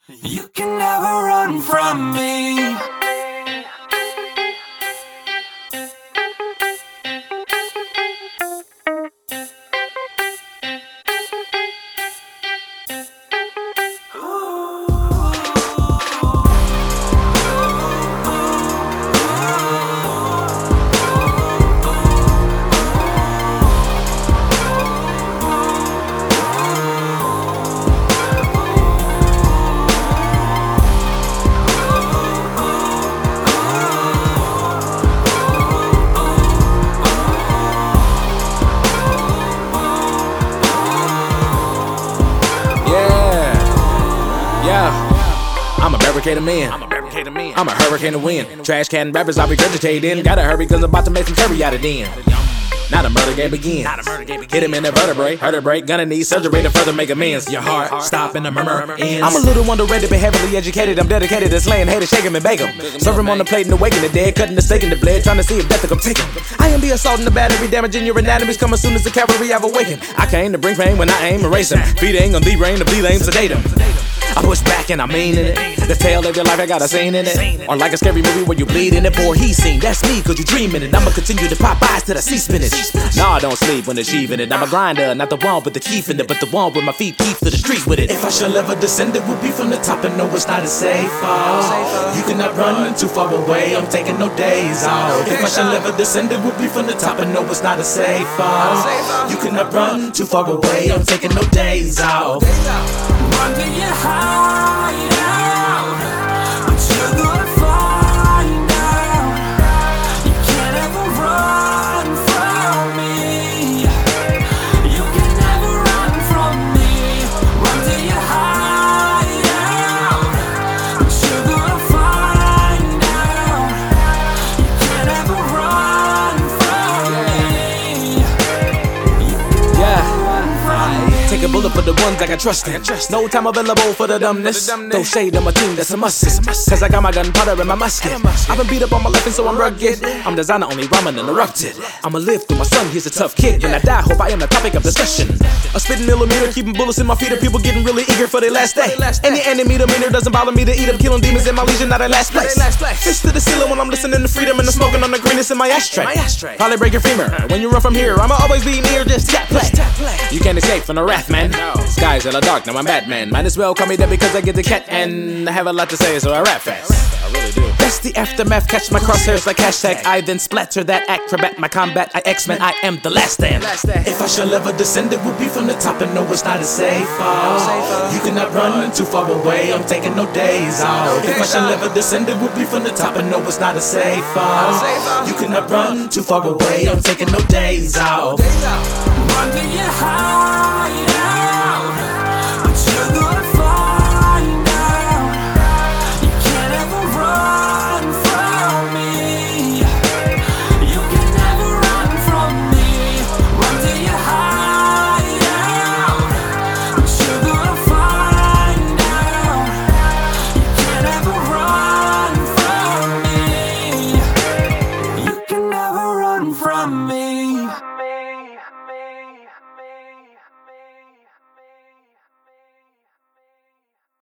You can never run from me. I'm a barricade of men. I'm a hurricane of wind. Trash can rappers I'll regurgitating. Gotta hurry cause I'm about to make some curry out of den. Now the murder game begins. Hit him in the vertebrae, hurt a break. Gonna need surgery to further make amends. Your heart stop and the murmur ends. I'm a little underrated but heavily educated. I'm dedicated to slaying haters, shake 'em and bake 'em. Serve 'em on the plate and awaken the dead. Cutting the steak in the blade, trying to see if death will come take 'em. I am the assault and the battery, damaging your anatomies. Come as soon as the cavalry I've awakened. I came to bring pain when I aim, erase 'em. Feeding on the brain of the lame, sedate 'em. I push back and I mean in it. The tale of your life, I got a scene in it. Or like a scary movie where you bleed in it. Boy, he's seen, that's me, cause you dreaming it. I'ma continue to pop eyes till I see spinach. Nah, I don't sleep when achieving it. I'm a grinder, not the one with the teeth in it, but the one with my feet keep to the streets with it. If I shall ever descend, it will be from the top and no, it's not a safe fall. You cannot run too far away, I'm taking no days off. If I shall ever descend, it will be from the top and no, it's not a safe fall. You cannot run too far away, I'm taking no days off. Run to your hideout, but you're gonna find out you can't ever run from me. You can never run from me. Run to your hideout, but you're gonna find out you can't ever run from me. Yeah. Take a bullet for the ones I can trust in. No time available for the dumbness. Throw shade on my team, that's a must. Cause I got my gunpowder in my musket. I've been beat up on my left and so I'm rugged. I'm designer, only rhyming uninterrupted. I'ma live through my son, he's a tough kid. When I die, hope I am the topic of discussion. A spitting millimeter, keeping bullets in my feet. Of people getting really eager for their last day. Any enemy demeanor doesn't bother me to eat up. Killing demons in my legion, not in last place. Fist to the ceiling when I'm listening to freedom and the smoking on the greenness in my ashtray. Probably break your femur. When you run from here, I'ma always be near, just tap play. You can't escape from the wrath, man. Skies hella dark, now I'm Batman. Might as well call me that because I get the cat and I have a lot to say, so I rap fast. I really do. That's the aftermath, catch my crosshairs like hashtag. I then splatter that acrobat, my combat, I X-Men, I am the last stand. If I shall ever descend, it will be from the top and no, it's not a safe fall. You cannot run too far away, I'm taking no days off. If I shall ever descend, it will be from the top and no, it's not a safe fall. You cannot run too far away, I'm taking no days off. Run to your house.